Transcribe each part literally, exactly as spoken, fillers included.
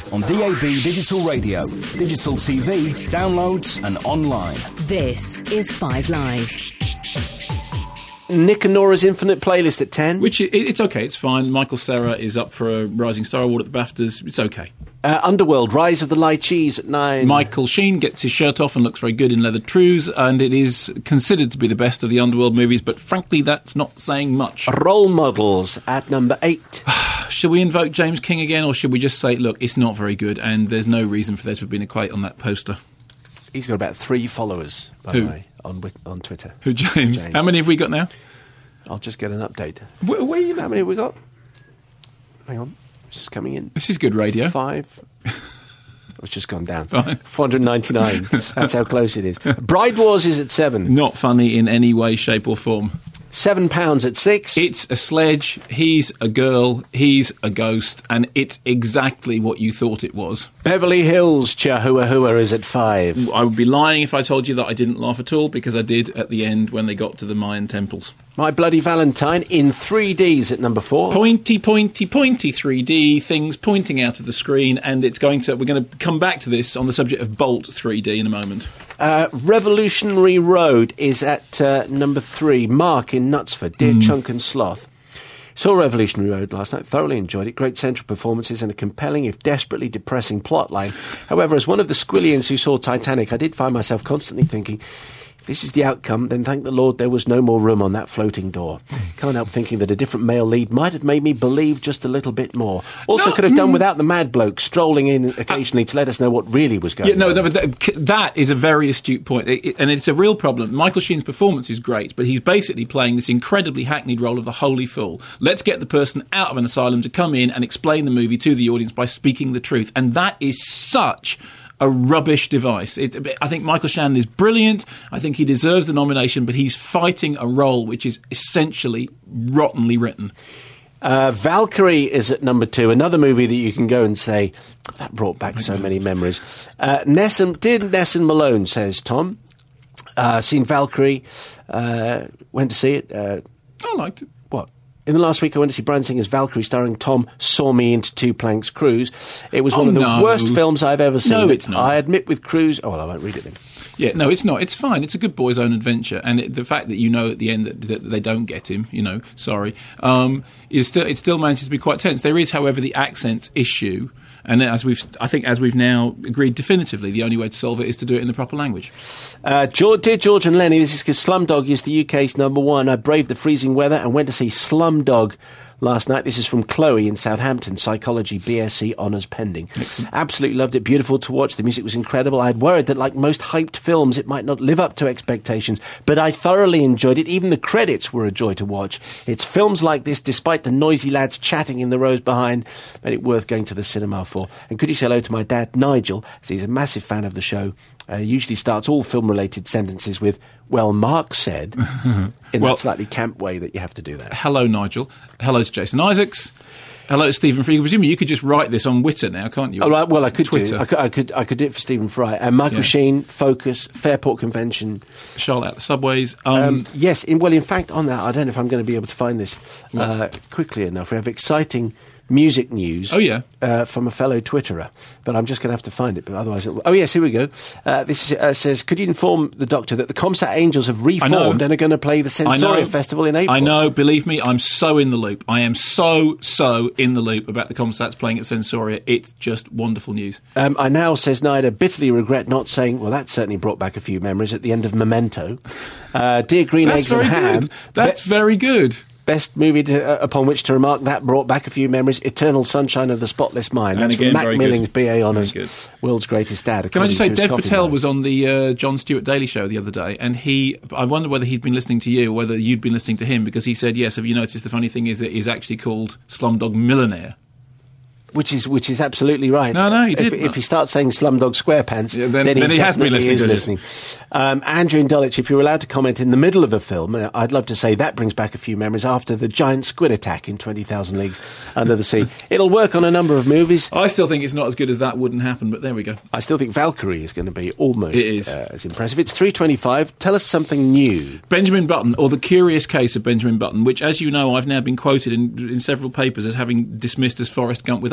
on D A B digital radio, digital T V, downloads and online. This is Five Live. Nick and Nora's Infinite Playlist at ten. Which, it, it's okay, it's fine. Michael Cera is up for a Rising Star Award at the BAFTAs. It's okay. Uh, Underworld, Rise of the Lychees at nine. Michael Sheen gets his shirt off and looks very good in leather trews, and it is considered to be the best of the Underworld movies, but frankly, that's not saying much. Role Models at number eight. Should we invoke James King again, or should we just say, look, it's not very good, and there's no reason for there to have been a quote on that poster? He's got about three followers, by Who? the way, on, on Twitter. Who, James? James? How many have we got now? I'll just get an update. Where, where are you now? How many have we got? Hang on. It's just coming in. This is good radio. Five. It's just gone down. Right. four hundred ninety-nine. That's how close it is. Bride Wars is at seven. Not funny in any way, shape or form. Seven pounds at six. It's a sledge, he's a girl, he's a ghost, and it's exactly what you thought it was. Beverly Hills Chihuahua Hua is at five. I would be lying if I told you that I didn't laugh at all, because I did at the end when they got to the Mayan temples. My Bloody Valentine in three D's at number four. Pointy, pointy, pointy three D, things pointing out of the screen, and it's going to. We're going to come back to this on the subject of Bolt three D in a moment. Uh, Revolutionary Road is at uh, number three. Mark in Knutsford, Dear mm. Chunk and Sloth. Saw Revolutionary Road last night, thoroughly enjoyed it. Great central performances and a compelling, if desperately depressing, plotline. However, as one of the squillions who saw Titanic, I did find myself constantly thinking, if this is the outcome, then thank the Lord there was no more room on that floating door. Can't help thinking that a different male lead might have made me believe just a little bit more. Also no, could have done mm, without the mad bloke strolling in occasionally uh, to let us know what really was going yeah, no, on. No, that, that is a very astute point, it, it, and it's a real problem. Michael Sheen's performance is great, but he's basically playing this incredibly hackneyed role of the holy fool. Let's get the person out of an asylum to come in and explain the movie to the audience by speaking the truth, and that is such a rubbish device. It, I think Michael Shannon is brilliant. I think he deserves the nomination, but he's fighting a role which is essentially rottenly written. Uh, Valkyrie is at number two, another movie that you can go and say, that brought back so many memories. Uh, Nessun, dear Nessun Malone, says Tom, uh, seen Valkyrie, uh, went to see it. Uh, I liked it. What? In the last week, I went to see Bryan Singer's Valkyrie, starring Tom Saw Me into Two Planks Cruise. It was one oh, of the no. worst films I've ever seen. No, it's not. I admit with Cruise... Oh, well, I won't read it then. Yeah, no, it's not. It's fine. It's a good boy's own adventure. And it, the fact that you know at the end that, that they don't get him, you know, sorry, um, it still, it still manages to be quite tense. There is, however, the accents issue. And as we've, I think, as we've now agreed definitively, the only way to solve it is to do it in the proper language. Uh, George, dear George and Lenny, this is because Slumdog is the U K's number one. I braved the freezing weather and went to see Slumdog last night. This is from Chloe in Southampton, Psychology B S c Honours pending. Excellent. Absolutely loved it. Beautiful to watch. The music was incredible. I had worried that, like most hyped films, it might not live up to expectations, but I thoroughly enjoyed it. Even the credits were a joy to watch. It's films like this, despite the noisy lads chatting in the rows behind, made it worth going to the cinema for. And could you say hello to my dad, Nigel, as he's a massive fan of the show. Uh, he usually starts all film-related sentences with, well, Mark said, in well, that slightly camp way that you have to do that. Hello, Nigel. Hello to Jason Isaacs. Hello to Stephen Fry. Presumably you could just write this on Twitter now, can't you? Oh, right, well, I could Twitter. do. I could, I could. I could do it for Stephen Fry. And Michael Yeah. Sheen, Focus, Fairport Convention. Charlotte at the subways. Um, Um, yes. In, well, in fact, on that, I don't know if I'm going to be able to find this uh, quickly enough. We have exciting music news. Oh, yeah. Uh, from a fellow Twitterer, but I'm just going to have to find it. But otherwise, it'll... oh yes, here we go. Uh, this uh, says, could you inform the Doctor that the Comsat Angels have reformed and are going to play the Sensoria Festival in April? I know. Believe me, I'm so in the loop. I am so so in the loop about the Comsats playing at Sensoria. It's just wonderful news. Um, I now, says Nida, bitterly regret not saying. Well, that certainly brought back a few memories at the end of Memento. Uh, Dear Green That's Eggs very and Ham. good. That's Be- very good. Best movie to, uh, upon which to remark that brought back a few memories. Eternal Sunshine of the Spotless Mind. And That's again, from Mac very Millings, good. B A Honours, Very good. World's Greatest Dad. Can I just say, according to his Dev coffee Patel mug. was on the uh, Jon Stewart Daily Show the other day, and he, I wonder whether he'd been listening to you or whether you'd been listening to him, because he said, yes, have you noticed the funny thing is that he's actually called Slumdog Millionaire? Which is which is absolutely right. No, no, he did. If, if he starts saying Slumdog SquarePants, Yeah, then- then, then he, he has been definitely listening, is does he? listening. Um, Andrew in Dulwich, if you're allowed to comment in the middle of a film, uh, I'd love to say that brings back a few memories after the giant squid attack in twenty thousand Leagues Under the Sea. It'll work on a number of movies. I still think it's not as good as That Wouldn't Happen, but there we go. I still think Valkyrie is going to be almost It is. Uh, as impressive. It's three twenty-five. Tell us something new. Benjamin Button, or The Curious Case of Benjamin Button, which, as you know, I've now been quoted in, in several papers as having dismissed as Forrest Gump with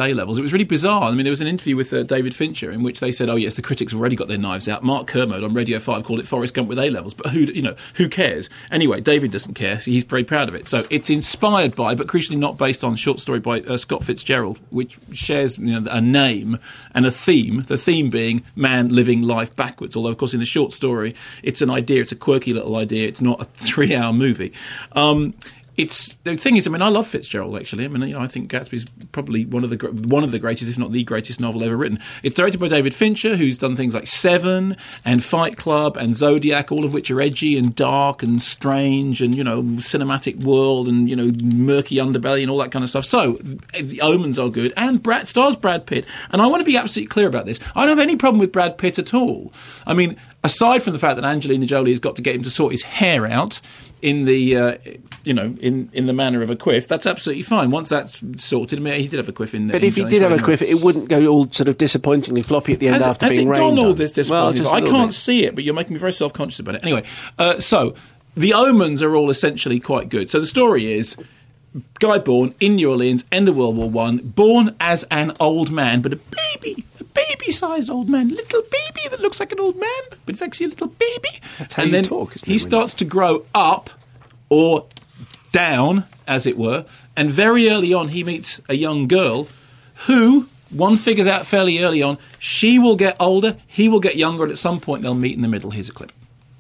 A-levels. It was really bizarre. I mean, there was an interview with uh, David Fincher in which they said, oh, yes, the critics have already got their knives out. Mark Kermode on Radio five called it Forrest Gump with A-levels. But who, you know, who cares? Anyway, David doesn't care. So he's very proud of it. So it's inspired by, but crucially not based on, a short story by uh, Scott Fitzgerald, which shares, you know, a name and a theme, the theme being man living life backwards. Although, of course, in the short story, it's an idea. It's a quirky little idea. It's not a three-hour movie. Um, It's the thing is, I mean, I love Fitzgerald. Actually, I mean, you know, I think Gatsby's probably one of the one of the greatest, if not the greatest, novel ever written. It's directed by David Fincher, who's done things like Seven and Fight Club and Zodiac, all of which are edgy and dark and strange, and you know, cinematic world and you know, murky underbelly and all that kind of stuff. So the omens are good, and Brad stars Brad Pitt. And I want to be absolutely clear about this. I don't have any problem with Brad Pitt at all. I mean, aside from the fact that Angelina Jolie has got to get him to sort his hair out in the, uh, you know, in, in the manner of a quiff, that's absolutely fine. Once that's sorted, I mean, he did have a quiff in. But in if he Johnny did have a Sorry, quiff, it wouldn't go all sort of disappointingly floppy at the end has, after has being it rained gone all on. this Well, disappointing? just a I little can't bit. see it, but you're making me very self-conscious about it. Anyway, uh, so the omens are all essentially quite good. So the story is, guy born in New Orleans, end of World War One, born as an old man, but a baby, a baby-sized old man, little baby that looks like an old man, but it's actually a little baby. That's how and you then talk, isn't he it, starts to grow up, or down, as it were, and very early on he meets a young girl who, one figures out fairly early on, she will get older, he will get younger, and at some point they'll meet in the middle. Here's a clip.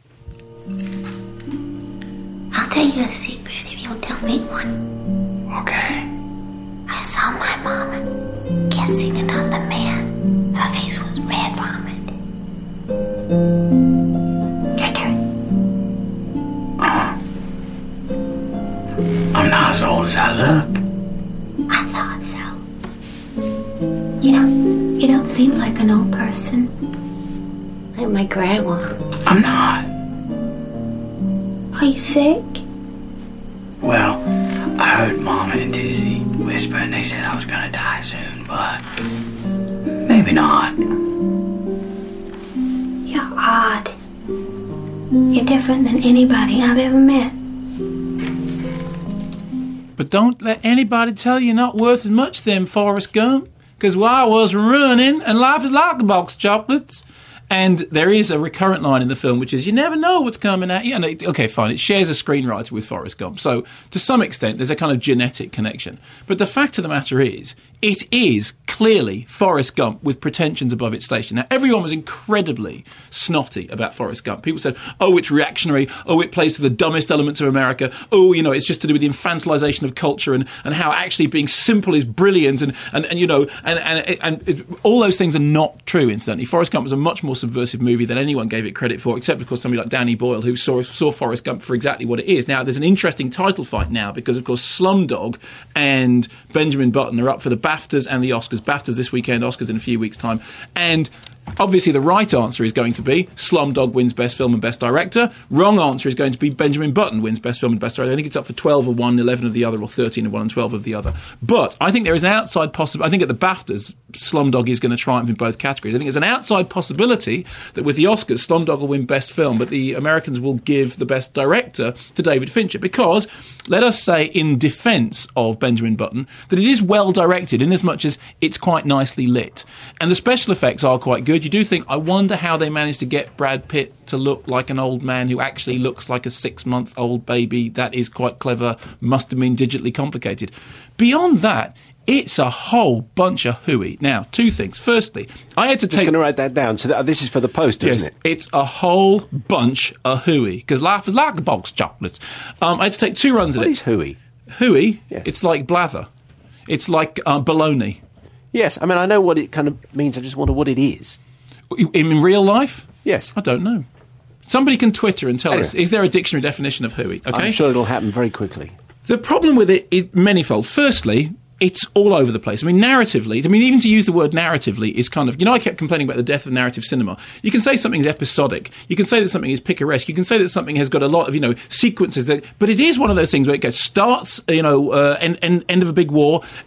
I'll tell you a secret if you'll tell me one. Okay. I saw my mama kissing another man. Her face was red vomit. Your turn. Uh, I'm not as old as I look. I thought so. You don't, you don't seem like an old person. Like my grandma. I'm not. Are you sick? Well, I heard Mama and Dizzy whisper and they said I was gonna die soon, but maybe not. You're odd. You're different than anybody I've ever met. But don't let anybody tell you you're not worth as much then, Forrest Gump, because while I was running, and life is like a box of chocolates. And there is a recurrent line in the film, which is, you never know what's coming at you. And it, okay, fine, it shares a screenwriter with Forrest Gump. So, to some extent, there's a kind of genetic connection. But the fact of the matter is, it is clearly Forrest Gump with pretensions above its station. Now, everyone was incredibly snotty about Forrest Gump. People said, oh, it's reactionary. Oh, it plays to the dumbest elements of America. Oh, you know, it's just to do with the infantilization of culture and, and how actually being simple is brilliant. And, and, and you know, and, and, and it, all those things are not true, incidentally. Forrest Gump was a much more subversive movie than anyone gave it credit for, except, of course, somebody like Danny Boyle, who saw, saw Forrest Gump for exactly what it is. Now, there's an interesting title fight now because, of course, Slumdog and Benjamin Button are up for the BAFTAs and the Oscars. BAFTAs this weekend, Oscars in a few weeks' time. And obviously the right answer is going to be Slumdog wins Best Film and Best Director. Wrong answer is going to be Benjamin Button wins Best Film and Best Director. I think it's up for twelve of one, eleven of the other, or thirteen of one and twelve of the other. But I think there is an outside possibility. I think at the BAFTAs, Slumdog is going to triumph in both categories. I think there's an outside possibility that with the Oscars, Slumdog will win Best Film, but the Americans will give the Best Director to David Fincher because, let us say in defence of Benjamin Button, that it is well directed in as much as it's quite nicely lit. And the special effects are quite good. You do think, I wonder how they managed to get Brad Pitt to look like an old man who actually looks like a six-month-old baby. That is quite clever. Must have been digitally complicated. Beyond that, it's a whole bunch of hooey. Now, two things. Firstly, I had to Just take... going to write that down. So that, this is for the poster, Yes, isn't it? it's a whole bunch of hooey, because life is like a box of chocolates. Um, I had to take two runs What at is it. hooey? Hooey? Yes. It's like blather. It's like uh, baloney. Yes, I mean, I know what it kind of means. I just wonder what it is. In, in real life? Yes. I don't know. Somebody can Twitter and tell Anyway. us, is there a dictionary definition of hooey? Okay. I'm sure it'll happen very quickly. The problem with it is manifold. Firstly, it's all over the place. I mean, narratively, I mean, even to use the word narratively is kind of, you know, I kept complaining about the death of narrative cinema. You can say something's episodic. You can say that something is picaresque. You can say that something has got a lot of, you know, sequences that, but it is one of those things where it goes, starts, you know, uh, end, end, end of a big war,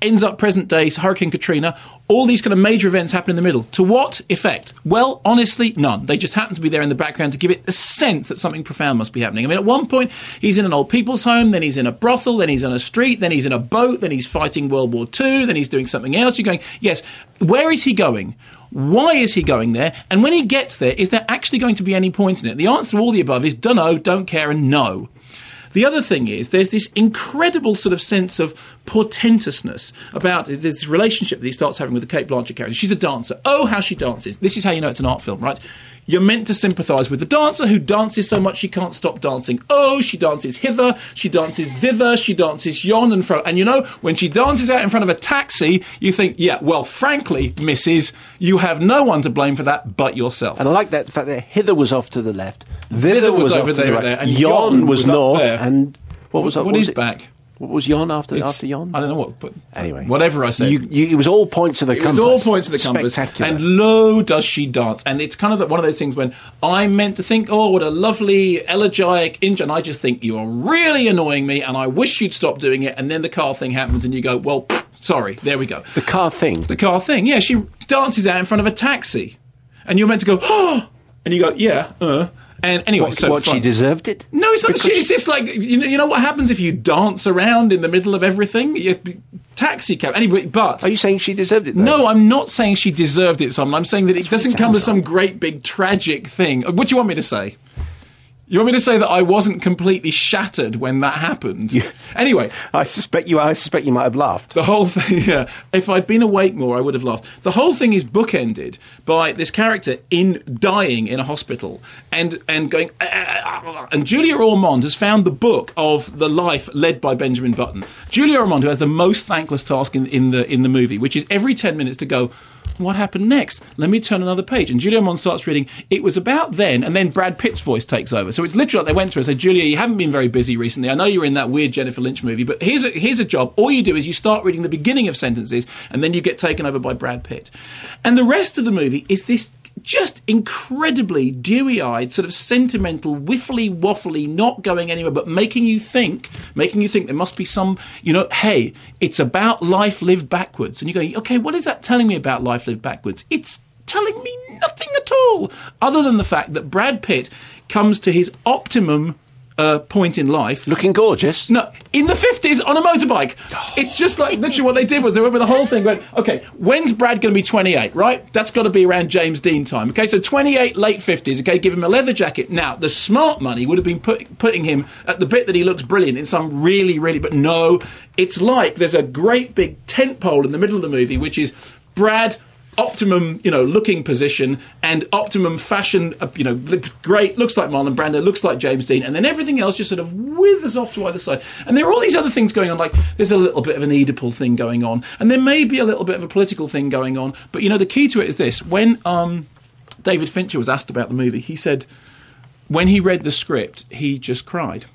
ends up present day, Hurricane Katrina, all these kind of major events happen in the middle. To what effect? Well, honestly, none. They just happen to be there in the background to give it a sense that something profound must be happening. I mean, at one point, he's in an old people's home, then he's in a brothel, then he's on a street, then he's in a boat, then he's fighting World War Two, then he's doing something else. You're going, yes, where is he going? Why is he going there? And when he gets there, is there actually going to be any point in it? The answer to all the above is dunno, don't care, and no. The other thing is there's this incredible sort of sense of portentousness about this relationship that he starts having with the Cate Blanchett character. She's a dancer. Oh, how she dances. This is how you know it's an art film, right? You're meant to sympathise with the dancer who dances so much she can't stop dancing. Oh, she dances hither, she dances thither, she dances yon and fro. And you know, when she dances out in front of a taxi, you think, yeah, well, frankly, Missus, you have no one to blame for that but yourself. And I like that the fact that hither was off to the left, thither, Thither was was, over off to there, the right, there, and yon, yon was, was up north, there. and what was What, what what was is it? back? What was yon after It's- after yon? I don't know what. But Anyway, whatever I said. You, you, it was all points of the It compass. was all points of the compass. Spectacular. And lo, does she dance. And it's kind of the, one of those things when I'm meant to think, oh, what a lovely, elegiac inch, and I just think, you're really annoying me, and I wish you'd stop doing it, and then the car thing happens, and you go, well, pfft, sorry, there we go. the car thing. The car thing, yeah, she dances out in front of a taxi. And you're meant to go, oh, and you go, yeah, uh. And anyway, what, so what she fine. deserved it? No, it's not. Because It's just like you know. You know what happens if you dance around in the middle of everything? You, taxi cab. Anyway, but Are you saying she deserved it? Though? no, I'm not saying she deserved it. Something. I'm saying that it what it doesn't come as sounds some like. great big tragic thing. What do you want me to say? You want me to say that I wasn't completely shattered when that happened? Anyway, I suspect you. I suspect you might have laughed. the whole thing, yeah. If I'd been awake more, I would have laughed. The whole thing is bookended by this character in dying in a hospital and and going. "Ah, ah, ah," and Julia Ormond has found the book of the life led by Benjamin Button. Julia Ormond, who has the most thankless task in, in the in the movie, which is every ten minutes to go, what happened next? Let me turn another page. And Julia Ormond starts reading, it was about then, and then Brad Pitt's voice takes over. So it's literally like they went to her and said, Julia, you haven't been very busy recently. I know you were in that weird Jennifer Lynch movie, but here's a, here's a job. All you do is you start reading the beginning of sentences, and then you get taken over by Brad Pitt. And the rest of the movie is this just incredibly dewy-eyed, sort of sentimental, whiffly, waffly, not going anywhere, but making you think, making you think there must be some, you know, hey, it's about life lived backwards. And you go, okay, what is that telling me about life lived backwards? It's telling me nothing at all, other than the fact that Brad Pitt comes to his optimum uh, point in life. Looking gorgeous. No, in the fifties on a motorbike. It's just like literally what they did was they went with the whole thing. Went, okay, when's Brad going to be twenty-eight? Right, that's got to be around James Dean time. Okay, so twenty-eight, late fifties. Okay, give him a leather jacket. Now, the smart money would have been put, putting him at the bit that he looks brilliant in some really, really. But no, it's like there's a great big tent pole in the middle of the movie, which is Brad. Optimum, you know, looking position and optimum fashion, uh, you know, great, looks like Marlon Brando, looks like James Dean, and then everything else just sort of withers off to either side. And there are all these other things going on, like there's a little bit of an Oedipal thing going on, and there may be a little bit of a political thing going on, but, you know, the key to it is this. When um, David Fincher was asked about the movie, he said when he read the script, he just cried.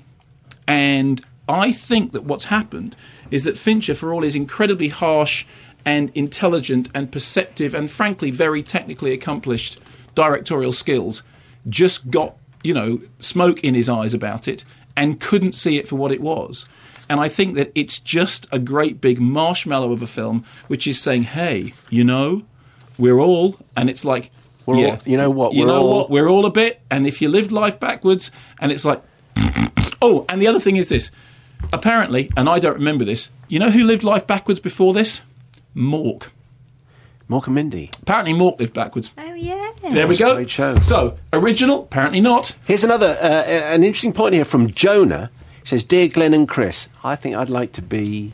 And I think that what's happened is that Fincher, for all his incredibly harsh and intelligent and perceptive and frankly very technically accomplished directorial skills, just got, you know, smoke in his eyes about it and couldn't see it for what it was. And I think that it's just a great big marshmallow of a film which is saying, hey, you know, we're all, and it's like, We're yeah, all, you know what? you we're know all, what, we're all a bit, and if you lived life backwards, and it's like, oh, and the other thing is this, apparently, and I don't remember this, you know who lived life backwards before this? Mork. Mork and Mindy. Apparently Mork lived backwards. Oh, yeah. There we was a go. great show. So, original, apparently not. Here's another, uh, an interesting point here from Jonah. He says, Dear Glenn and Chris, I think I'd like to be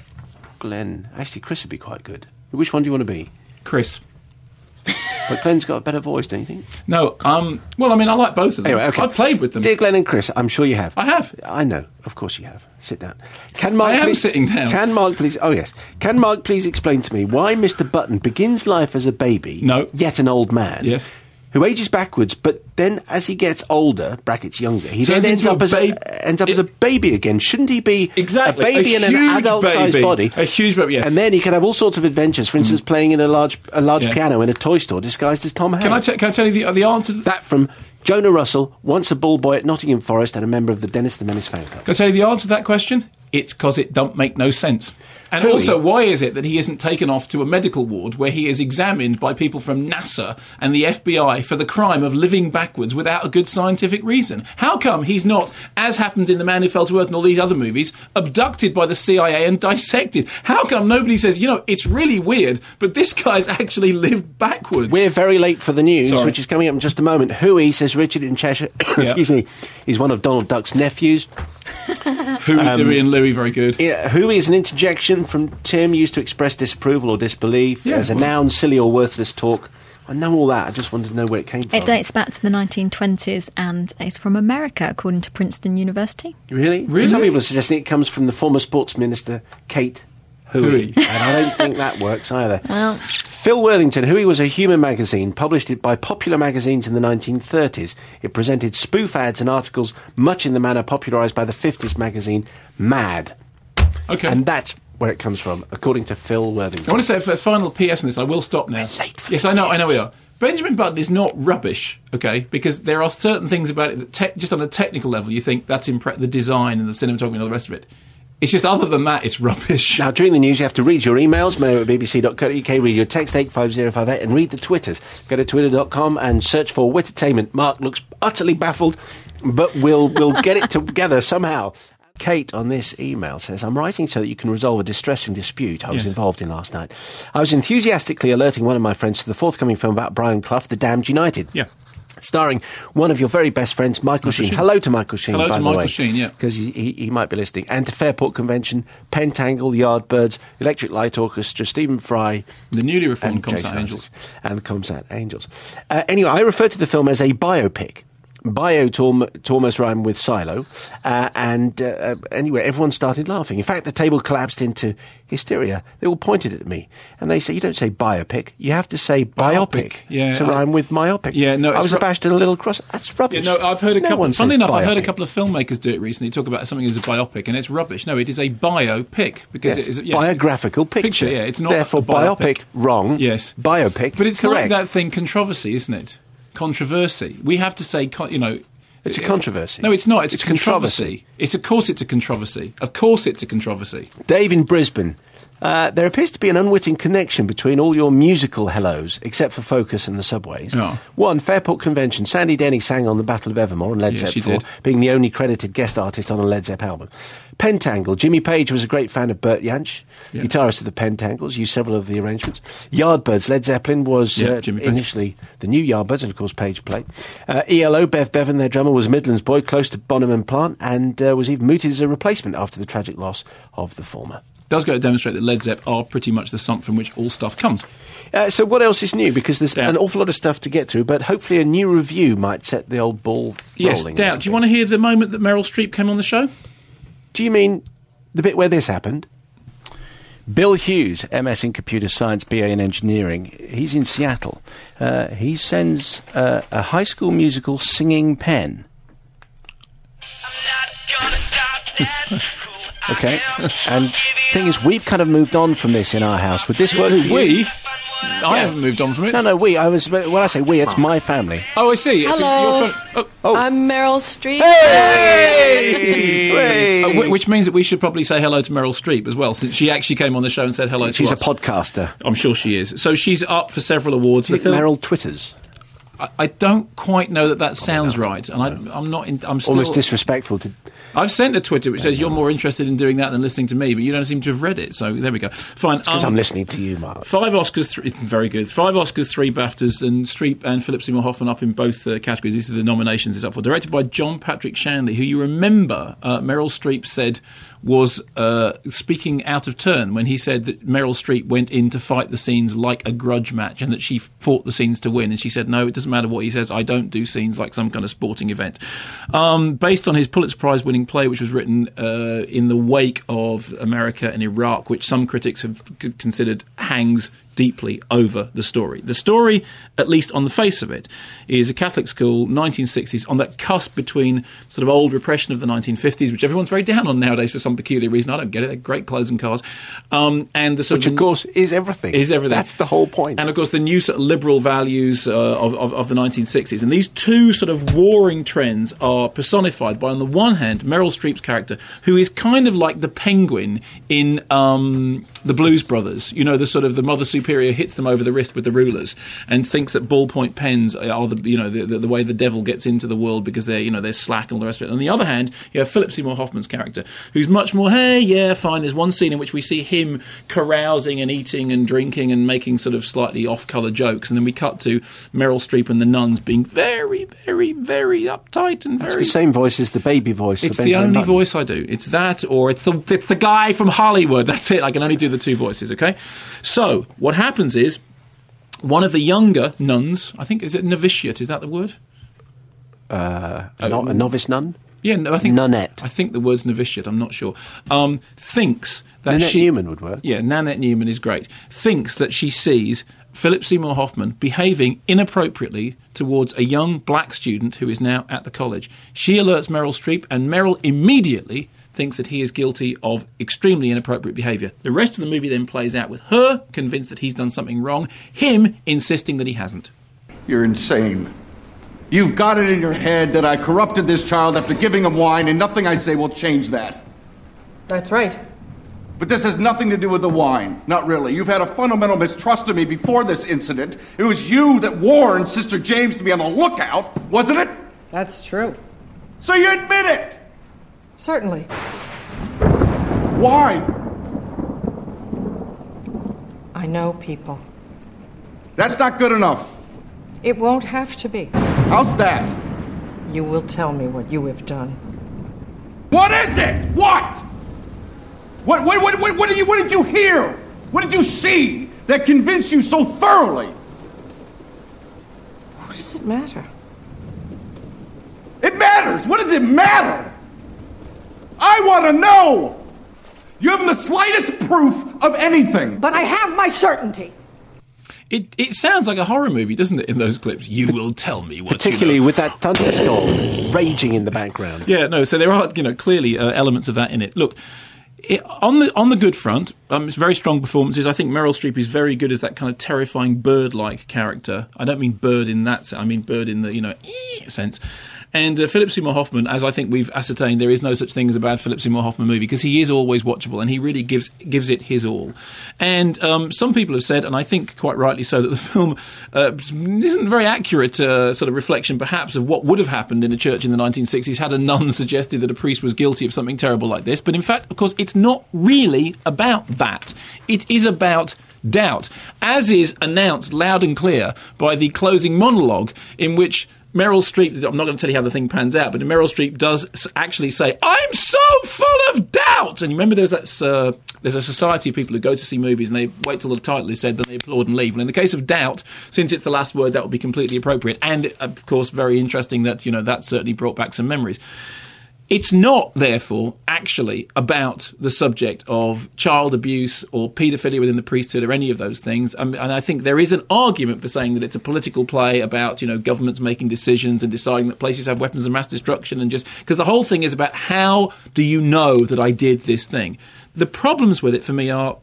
Glenn. Actually, Chris would be quite good. Which one do you want to be? Chris. But Glenn's got a better voice, don't you think? No, um, well, I mean, I like both of them. Anyway, okay. I've played with them. Dear Glenn and Chris, I'm sure you have. I have. I know. Of course you have. Sit down. Can Mark I am please, sitting down. Can Mark please... Oh, yes. Can Mark please explain to me why Mister Button begins life as a baby, No. yet an old man, Yes. who ages backwards, but then as he gets older, brackets younger, he Turns then ends into up, a as, babe- a, ends up it- as a baby again? Shouldn't he be Exactly. a baby A in an huge adult-sized baby. body? A huge baby, yes. And then he can have all sorts of adventures, for instance, playing in a large a large Yeah. piano in a toy store disguised as Tom Hanks. Can I, t- can I tell you the, the answer? To That from Jonah Russell, once a ball boy at Nottingham Forest and a member of the Dennis the Menace fan club. Can I tell you the answer to that question? It's because it don't make no sense. And Who also, he? why is it that he isn't taken off to a medical ward where he is examined by people from NASA and the F B I for the crime of living backwards without a good scientific reason? How come he's not, as happens in The Man Who Fell to Earth and all these other movies, abducted by the C I A and dissected? How come nobody says, you know, it's really weird, but this guy's actually lived backwards? We're very late for the news, Sorry. which is coming up in just a moment. Hui, says Richard in Cheshire, excuse me, is one of Donald Duck's nephews. Who um, Dewey and Louis, very good. Yeah, Hui is an interjection from Tim, used to express disapproval or disbelief. Yeah, As a well- noun, silly or worthless talk. I know all that. I just wanted to know where it came from. It dates back to the nineteen twenties and it's from America, according to Princeton University. Really? Really? Some people are suggesting it comes from the former sports minister, Kate Hui. Hui. And I don't think that works either. Well, Phil Worthington, Hui was a humour magazine, published it by popular magazines in the nineteen thirties. It presented spoof ads and articles much in the manner popularised by the fifties magazine Mad. Okay. And that's where it comes from, according to Phil Worthington. I want to say for a final P S on this, I will stop now. late for Yes, the I know, I know we are. Benjamin Button is not rubbish, okay, because there are certain things about it that, te- just on a technical level, you think that's impre- the design and the cinematography and all the rest of it. It's just other than that, it's rubbish. Now, during the news, you have to read your emails, mail at b b c dot co dot u k, read your text eight five zero five eight, and read the Twitters. Go to twitter dot com and search for Wittertainment. Mark looks utterly baffled, but we'll, we'll get it together somehow. Kate on this email says, I'm writing so that you can resolve a distressing dispute I was Yes. involved in last night. I was enthusiastically alerting one of my friends to the forthcoming film about Brian Clough, The Damned United. Yeah. Starring one of your very best friends, Michael, Sheen. Sheen. Hello to Michael Sheen, Hello by to the Michael way. Sheen, yeah. Because he, he, he might be listening. And to Fairport Convention, Pentangle, Yardbirds, Electric Light Orchestra, Stephen Fry, The newly reformed and Comsat Jason Angels. Isaacs, and the Comsat Angels. Uh, anyway, I refer to the film as a biopic. Bio to, alm- to almost rhyme with silo. Uh, and uh, uh, anyway, everyone started laughing. In fact, the table collapsed into hysteria. They all pointed at me. And they say, you don't say biopic, you have to say biopic, Biopic, yeah, to I- rhyme with myopic. Yeah, no, I it's was ru- abashed and a little cross. That's rubbish. Yeah, no, I've heard a No couple. one Funnily says enough, I've heard a biopic. couple of filmmakers do it recently. Talk about something as a biopic, and it's rubbish. No, it is a biopic because Yes, it is yeah, biographical picture. Picture, yeah, it's not Therefore, a biopic. biopic, wrong. Yes. Biopic, But it's correct. like that thing, controversy, isn't it? Controversy. We have to say, con- you know. It's a controversy. No, it's not. It's, It's a controversy. controversy. It's of course it's a controversy. Of course it's a controversy. Dave in Brisbane. Uh, there appears to be an unwitting connection between all your musical hellos, except for Focus and the Subways. Oh. One, Fairport Convention. Sandy Denny sang on the Battle of Evermore on Led Yeah, Zepp she four, did. being the only credited guest artist on a Led Zepp album. Pentangle. Jimmy Page was a great fan of Burt Jansch, Yeah. guitarist of the Pentangles, used several of the arrangements. Yardbirds. Led Zeppelin was Yeah, uh, Jimmy Page. initially the new Yardbirds, and of course Page played. Uh, E L O, Bev Bevan, their drummer, was a Midlands boy, close to Bonham and Plant, and uh, was even mooted as a replacement after the tragic loss of the former. Does go to demonstrate that Led Zepp are pretty much the sump from which all stuff comes. Uh, so what else is new? Because there's Doubt. an awful lot of stuff to get through, but hopefully a new review might set the old ball Yes, rolling. Doubt. Do you want to hear the moment that Meryl Streep came on the show? Do you mean the bit where this happened? Bill Hughes, M S in Computer Science, B A in Engineering. He's in Seattle. Uh, he sends uh, a High School Musical singing pen. Okay. And thing is, we've kind of moved on from this in our house. Would this work for you? We? I haven't moved on from it. No, no, we. I was when I say we, it's my family. Oh, I see. It's Hello. your phone- Oh. I'm Meryl Streep. Hey! oh, uh, wh- which means that we should probably say hello to Meryl Streep as well, since she actually came on the show and said hello She's to a us. podcaster. I'm sure she is. So she's up for several awards. Do you The think film- Meryl Twitters? I, I don't quite know that that sounds right, and I, I'm not. In, I'm still. Almost disrespectful to... I've sent a Twitter which says you're more interested in doing that than listening to me, but you don't seem to have read it. So there we go. Fine. Because Um, I'm listening to you, Mark. Five Oscars, three, very good. Five Oscars, three BAFTAs, and Streep and Philip Seymour Hoffman up in both uh, categories. These are the nominations it's up for. Directed by John Patrick Shanley, who you remember uh, Meryl Streep said was uh, speaking out of turn when he said that Meryl Streep went in to fight the scenes like a grudge match and that she fought the scenes to win. And she said, no, it doesn't matter what he says. I don't do scenes like some kind of sporting event. Um, based on his Pulitzer Prize winning play, which was written uh, in the wake of America and Iraq, which some critics have c- considered hangs deeply over the story. The story, at least on the face of it, is a Catholic school, nineteen sixties, on that cusp between sort of old repression of the nineteen fifties, which everyone's very down on nowadays for some peculiar reason. I don't get it. They're great clothes and cars. Um, and the sort Which, of, of course, is everything. Is everything. That's the whole point. And, of course, the new sort of liberal values uh, of, of, of the nineteen sixties. And these two sort of warring trends are personified by, on the one hand, Meryl Streep's character, who is kind of like the penguin in um, the Blues Brothers. You know, the sort of the mother superior hits them over the wrist with the rulers and thinks that ballpoint pens are the, you know, the, the, the way the devil gets into the world because they're, you know, they're slack and all the rest of it. On the other hand, you have Philip Seymour Hoffman's character, who's much more, hey, yeah, fine. There's one scene in which we see him carousing and eating and drinking and making sort of slightly off-colour jokes, and then we cut to Meryl Streep and the nuns being very, very, very uptight and very... It's the same voice as the baby voice. It's for the Benjamin only Button. voice I do. It's that, or it's the, it's the guy from Hollywood. That's it. I can only do the two voices, okay? So, what happens is, one of the younger nuns, I think, is it novitiate? Is that the word? Uh, Oh. not a novice nun? Yeah, no, I think Nunette. I think the word's novitiate. I'm not sure. Um, thinks that Nanette she Newman would work. Yeah, Nanette Newman is great. Thinks that she sees Philip Seymour Hoffman behaving inappropriately towards a young black student who is now at the college. She alerts Meryl Streep, and Meryl immediately thinks that he is guilty of extremely inappropriate behaviour. The rest of the movie then plays out with her convinced that he's done something wrong, him insisting that he hasn't. You're insane. You've got it in your head that I corrupted this child after giving him wine, and nothing I say will change that. That's right. But this has nothing to do with the wine. Not really. You've had a fundamental mistrust of me before this incident. It was you that warned Sister James to be on the lookout, wasn't it? That's true. So you admit it! Certainly. Why? I know people. That's not good enough. It won't have to be. How's that? You will tell me what you have done. What is it? What? What, what, what, what, what, did you, what did you hear? What did you see that convinced you so thoroughly? What does it matter? It matters. What does it matter? I want to know. You haven't the slightest proof of anything. But I have my certainty. It it sounds like a horror movie, doesn't it, in those clips? You will tell me what Particularly you know. with that thunderstorm raging in the background. Yeah, no, so there are, you know, clearly uh, elements of that in it. Look, it, on the on the good front, um, it's very strong performances. I think Meryl Streep is very good as that kind of terrifying bird-like character. I don't mean bird in that sense. I mean bird in the, you know, sense. And uh, Philip Seymour Hoffman, as I think we've ascertained, there is no such thing as a bad Philip Seymour Hoffman movie because he is always watchable and he really gives gives it his all. And um, some people have said, and I think quite rightly so, that the film uh, isn't a very accurate uh, sort of reflection perhaps of what would have happened in a church in the nineteen sixties had a nun suggested that a priest was guilty of something terrible like this. But in fact, of course, it's not really about that. It is about doubt, as is announced loud and clear by the closing monologue in which Meryl Streep, I'm not going to tell you how the thing pans out, but Meryl Streep does actually say, I'm so full of doubt. And you remember there's that, uh, there's a society of people who go to see movies and they wait till the title is said, then they applaud and leave. And in the case of doubt, since it's the last word, that would be completely appropriate. And, of course, very interesting that, you know, that certainly brought back some memories. It's not, therefore, actually about the subject of child abuse or paedophilia within the priesthood or any of those things. Um, and I think there is an argument for saying that it's a political play about, you know, governments making decisions and deciding that places have weapons of mass destruction and just... Because the whole thing is about how do you know that I did this thing? The problems with it for me are,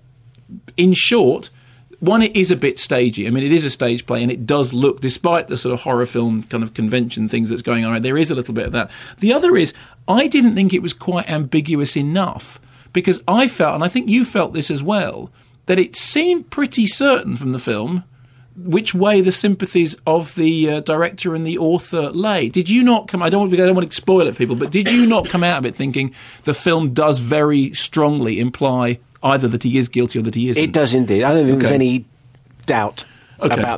in short... One, it is a bit stagey. I mean, it is a stage play, and it does look, despite the sort of horror film kind of convention things that's going on, there is a little bit of that. The other is, I didn't think it was quite ambiguous enough, because I felt, and I think you felt this as well, that it seemed pretty certain from the film which way the sympathies of the uh, director and the author lay. Did you not come... I don't, I don't want to spoil it for people, but did you not come out of it thinking the film does very strongly imply... either that he is guilty or that he isn't? It does indeed. I don't think Okay. there's any doubt Okay. about that.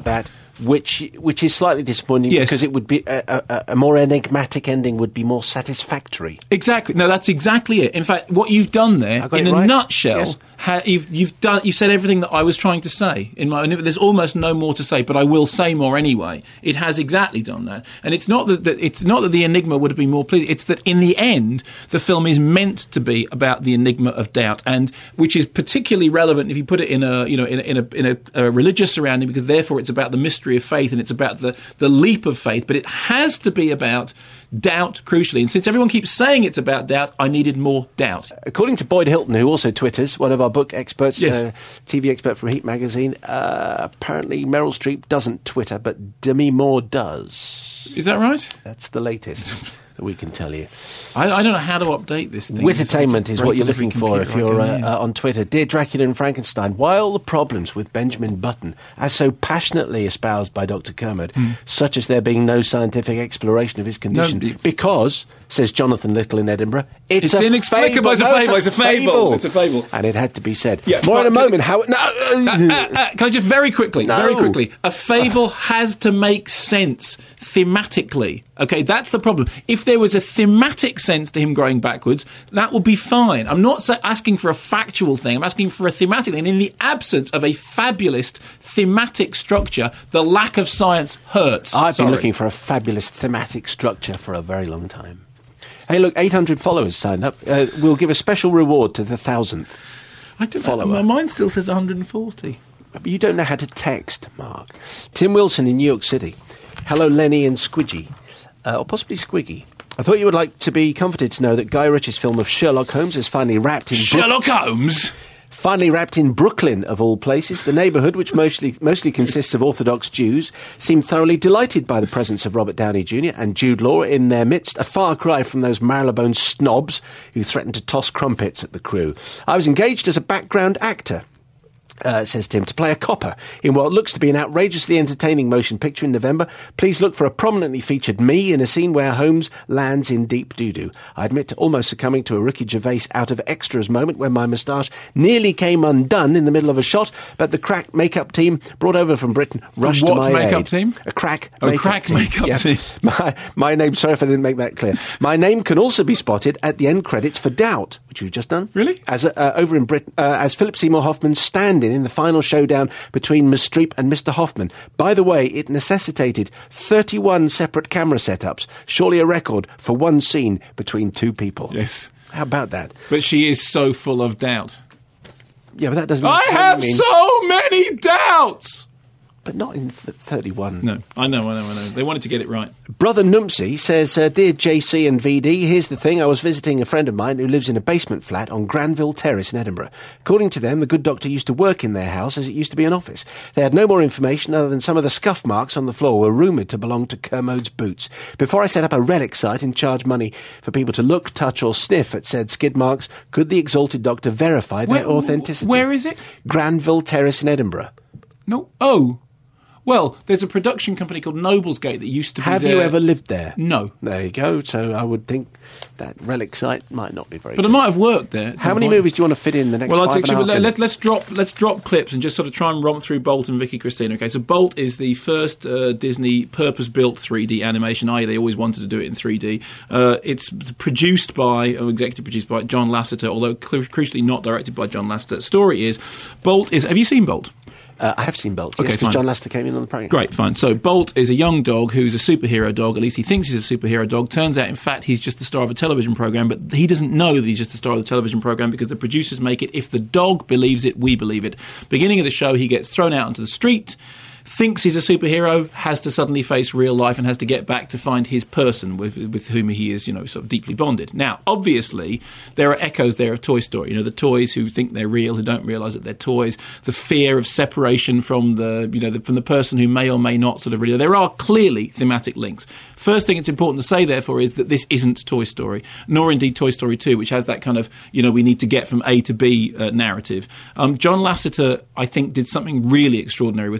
which which is slightly disappointing Yes. because it would be a, a, a more enigmatic ending would be more satisfactory. Exactly. No, that's exactly it. In fact, what you've done there, I got in it a right. nutshell, Yes. ha- you've you've done you've said everything that I was trying to say. In my, there's almost no more to say, but I will say more anyway. It has exactly done that, and it's not that, that it's not that the enigma would have been more pleasing. It's that in the end, the film is meant to be about the enigma of doubt, and which is particularly relevant if you put it in a you know in a, in a, in a, a religious surrounding, because therefore it's about the mystery of faith and it's about the the leap of faith. But it has to be about doubt, crucially. And since everyone keeps saying it's about doubt, I needed more doubt. According to Boyd Hilton, who also twitters, one of our book experts, Yes. uh, T V expert from Heat magazine, uh, apparently Meryl Streep doesn't Twitter, but Demi Moore does. Is that right? That's the latest that we can tell you. I, I don't know how to update this thing. Wittertainment is what you're Break every looking for if computer you're I uh, can uh, on Twitter. Dear Dracula and Frankenstein, why all the problems with Benjamin Button, as so passionately espoused by Doctor Kermode, such as there being no scientific exploration of his condition? No, it- because, says Jonathan Little in Edinburgh, it's, It's a inexplicable. fable. It's a No, fable. It's a fable. It's a fable. And it had to be said. Yeah, More in a but- moment. How? No. Uh, uh, uh, can I just very quickly, No. very quickly, a fable has to make sense thematically. Okay, that's the problem. If there was a thematic sense to him growing backwards, that would be fine. I'm not sa- asking for a factual thing. I'm asking for a thematic thing. And in the absence of a fabulous thematic structure, the lack of science hurts. I've Sorry. been looking for a fabulous thematic structure for a very long time. Hey, look, eight hundred followers signed up. Uh, we'll give a special reward to the thousandth. I don't follower. know. My mind still says one hundred forty. But you don't know how to text, Mark. Tim Wilson in New York City. Hello, Lenny and Squidgy. Uh, or possibly Squiggy. I thought you would like to be comforted to know that Guy Ritchie's film of Sherlock Holmes is finally wrapped in... Brook- Sherlock Holmes? Finally wrapped in Brooklyn, of all places. The neighbourhood, which mostly mostly consists of Orthodox Jews, seemed thoroughly delighted by the presence of Robert Downey Junior and Jude Law in their midst, a far cry from those Marylebone snobs who threatened to toss crumpets at the crew. I was engaged as a background actor. Uh, says Tim, to play a copper in what looks to be an outrageously entertaining motion picture in November. Please look for a prominently featured me in a scene where Holmes lands in deep doo-doo. I admit to almost succumbing to a Ricky Gervais out of extras moment when my moustache nearly came undone in the middle of a shot, but the crack makeup team brought over from Britain rushed what to my makeup aid. team? A crack Oh, makeup crack team. makeup Yeah. team. My, my name, sorry if I didn't make that clear. My name can also be spotted at the end credits for Doubt, which we've just done. Really? As uh, over in Britain, uh, as Philip Seymour Hoffman's stand-in in the final showdown between Miss Streep and Mister Hoffman. By the way, it necessitated thirty-one separate camera setups, surely a record for one scene between two people. Yes. How about that? But she is so full of doubt. Yeah, but that doesn't I necessarily have mean... so many doubts! But not in th- thirty-one. No, I know, I know, I know. They wanted to get it right. Brother Numpsy says, uh, Dear J C and V D, here's the thing. I was visiting a friend of mine who lives in a basement flat on Granville Terrace in Edinburgh. According to them, the good doctor used to work in their house as it used to be an office. They had no more information other than some of the scuff marks on the floor were rumoured to belong to Kermode's boots. Before I set up a relic site and charge money for people to look, touch or sniff at said skid marks, could the exalted doctor verify their Where- authenticity? where is it? Granville Terrace in Edinburgh. No. Oh. Well, there's a production company called Noblesgate that used to be Have there. you ever lived there? No. There you go. So I would think that relic site might not be very But good. I might have worked there. at How some many point. movies do you want to fit in the next Well, I'll five take and a you. half Let, minutes? let's drop let's drop clips and just sort of try and romp through Bolt and Vicky Cristina. Okay, so Bolt is the first uh, Disney purpose-built three D animation. that is, they always wanted to do it in three D. Uh, it's produced by, or executive produced by John Lasseter, although cru- crucially not directed by John Lasseter. Story is, Bolt is. Have you seen Bolt? Uh, I have seen Bolt, Okay, yes, because fine. John Lasseter came in on the programme. Great, fine. So Bolt is a young dog who's a superhero dog. At least he thinks he's a superhero dog. Turns out, in fact, he's just the star of a television program, but he doesn't know that he's just the star of the television program because the producers make it. If the dog believes it, we believe it. Beginning of the show, he gets thrown out onto the street, thinks he's a superhero, has to suddenly face real life and has to get back to find his person with with whom he is, you know, sort of deeply bonded. Now, obviously, there are echoes there of Toy Story. You know, the toys who think they're real, who don't realise that they're toys. The fear of separation from the, you know, the, from the person who may or may not sort of really. There are clearly thematic links. First thing it's important to say, therefore, is that this isn't Toy Story, nor indeed Toy Story two, which has that kind of, you know, we need to get from A to B uh, narrative. Um, John Lasseter, I think, did something really extraordinary with Toy Story.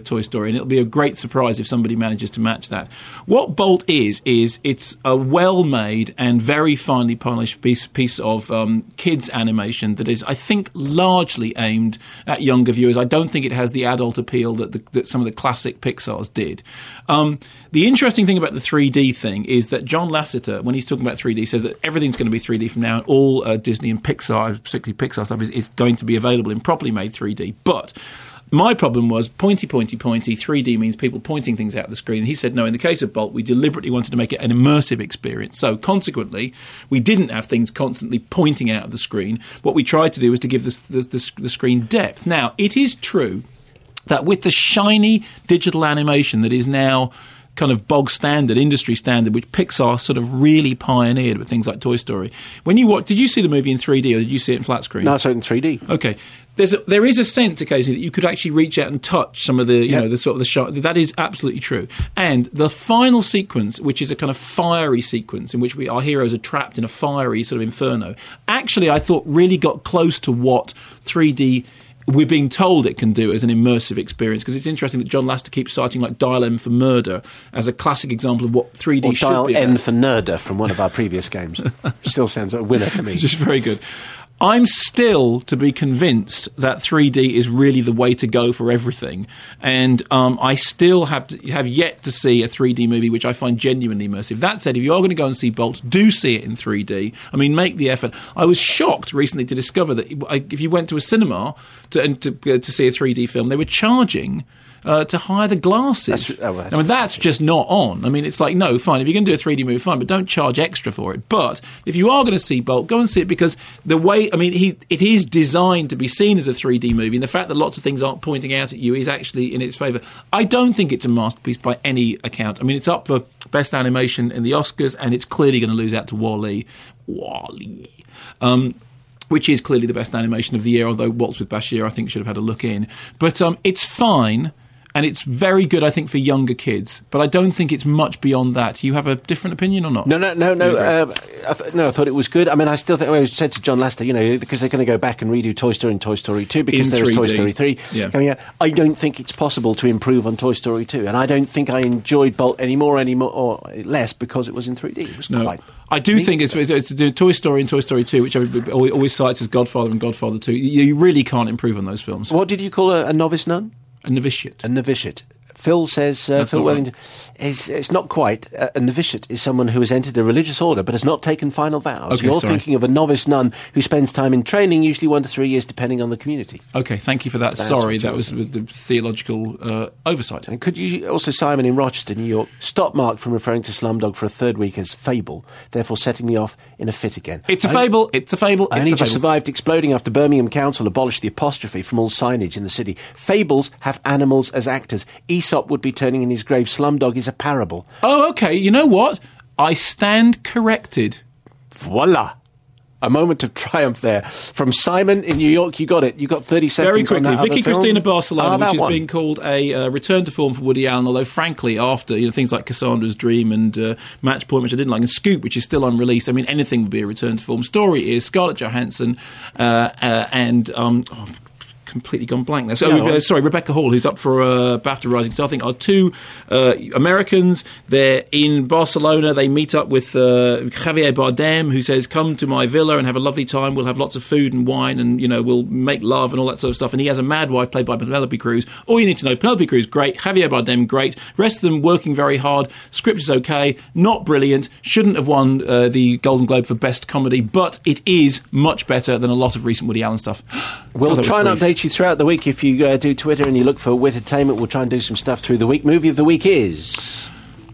and it'll be a great surprise if somebody manages to match that. What Bolt is, is it's a well-made and very finely polished piece, piece of um, kids' animation that is, I think, largely aimed at younger viewers. I don't think it has the adult appeal that, the, that some of the classic Pixars did. Um, the interesting thing about the three D thing is that John Lasseter, when he's talking about three D, says that everything's going to be three D from now on. All uh, Disney and Pixar, particularly Pixar stuff, is, is going to be available in properly made three D. But my problem was pointy, pointy, pointy. three D means people pointing things out the screen. And he said, no, in the case of Bolt, we deliberately wanted to make it an immersive experience. So consequently, we didn't have things constantly pointing out of the screen. What we tried to do was to give the, the, the, the screen depth. Now, it is true that with the shiny digital animation that is now kind of bog standard, industry standard, which Pixar sort of really pioneered with things like Toy Story. When you watch, did you see the movie in three D or did you see it in flat screen? No, I saw it in three D. Okay. There's a, there is a sense occasionally that you could actually reach out and touch some of the, you yep. know, the sort of the shot. That is absolutely true. And the final sequence, which is a kind of fiery sequence in which we, our heroes are trapped in a fiery sort of inferno, actually I thought really got close to what three D we're being told it can do as an immersive experience, because it's interesting that John Lasseter keeps citing like Dial M for Murder as a classic example of what three D or should Dial be. Dial N about. for Nerder from one of our previous games. Still sounds like a winner to me. Just very good. I'm still to be convinced that three D is really the way to go for everything, and um, I still have to, have yet to see a three D movie which I find genuinely immersive. That said, if you are going to go and see Bolt, do see it in three D. I mean, make the effort. I was shocked recently to discover that if you went to a cinema to to, to see a three D film, they were charging Uh, to hire the glasses. That's, oh, well, that's I mean, that's just not on. I mean, it's like, no, fine, if you're going to do a three D movie, fine, but don't charge extra for it. But if you are going to see Bolt, go and see it, because the way, I mean, he it is designed to be seen as a three D movie, and the fact that lots of things aren't pointing out at you is actually in its favour. I don't think it's a masterpiece by any account. I mean, it's up for Best Animation in the Oscars, and it's clearly going to lose out to WALL-E. WALL-E. Um... which is clearly the best animation of the year, although Waltz with Bashir, I think, should have had a look in. But um, it's fine, and it's very good, I think, for younger kids. But I don't think it's much beyond that. You have a different opinion or not? No, no, no, no. Uh, I th- no, I thought it was good. I mean, I still think, I said to John Lasseter, you know, because they're going to go back and redo Toy Story and Toy Story two, because In there's three D. Toy Story three yeah. coming out. I don't think it's possible to improve on Toy Story two, and I don't think I enjoyed Bolt any more, any more, or less, because it was in three D. It was no. quite... I do neat. think it's, it's, it's Toy Story and Toy Story two, which everybody always, always cites as Godfather and Godfather two. You, you really can't improve on those films. What did you call a, a novice nun? A novitiate. A novitiate. Phil says, uh, Phil Wellington, right. is, it's not quite. A, a novitiate is someone who has entered a religious order but has not taken final vows. Okay, You're sorry. thinking of a novice nun who spends time in training, usually one to three years, depending on the community. Okay, thank you for that. That's Sorry, what that you- was the, the theological uh, oversight. And could you also, Simon in Rochester, New York, stop Mark from referring to Slumdog for a third week as fable, therefore setting me off in a fit again? It's a I- fable, it's a fable, I it's only a just fable. survived exploding after Birmingham Council abolished the apostrophe from all signage in the city. Fables have animals as actors. Aesop would be turning in his grave. Slumdog is a parable. Oh, okay, you know what? I stand corrected. Voila! A moment of triumph there. From Simon in New York, you got it. You got thirty seconds Very on quickly, that other Vicky film. Cristina Barcelona, Ah, that which is one. being called a uh, return to form for Woody Allen, although frankly, after you know things like Cassandra's Dream and uh, Match Point, which I didn't like, and Scoop, which is still unreleased, I mean, anything would be a return to form. Story is Scarlett Johansson uh, uh, and... Um, oh, completely gone blank there. So, No. uh, sorry, Rebecca Hall, who's up for uh, BAFTA Rising Star, I think, are two uh, Americans. They're in Barcelona. They meet up with uh, Javier Bardem, who says, come to my villa and have a lovely time. We'll have lots of food and wine and, you know, we'll make love and all that sort of stuff. And he has a mad wife played by Penelope Cruz. All you need to know, Penelope Cruz, great. Javier Bardem, great. Rest of them working very hard. Script is okay. Not brilliant. Shouldn't have won uh, the Golden Globe for Best Comedy, but it is much better than a lot of recent Woody Allen stuff. We'll Oh, that try and was brief. update you throughout the week. If you uh, do Twitter and you look for Wittertainment, we'll try and do some stuff through the week. Movie of the week is...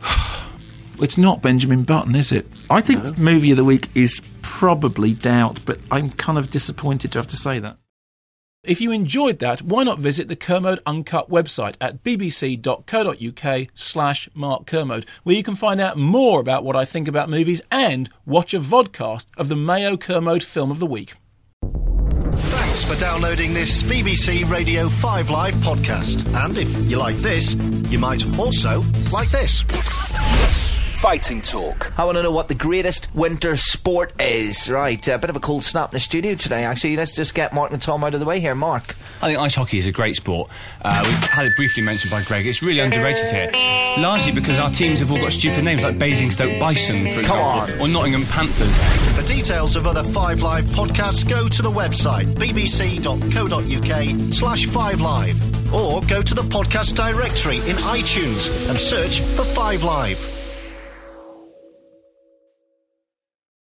It's not Benjamin Button, is it? I think No. movie of the week is probably Doubt, but I'm kind of disappointed to have to say that. If you enjoyed that, why not visit the Kermode Uncut website at bbc.co.uk slash Mark Kermode, where you can find out more about what I think about movies and watch a vodcast of the Mayo Kermode Film of the Week. Thanks for downloading this B B C Radio five Live podcast. And if you like this, you might also like this. Fighting Talk. I want to know what the greatest winter sport is. Right, a bit of a cold snap in the studio today, actually. Let's just get Mark and Tom out of the way here. Mark. I think ice hockey is a great sport. Uh, we've had it briefly mentioned by Greg. It's really underrated here. Largely because our teams have all got stupid names like Basingstoke Bison, for Come example, on. or Nottingham Panthers. For details of other Five Live podcasts, go to the website bbc.co.uk slash five live or go to the podcast directory in iTunes and search for Five Live.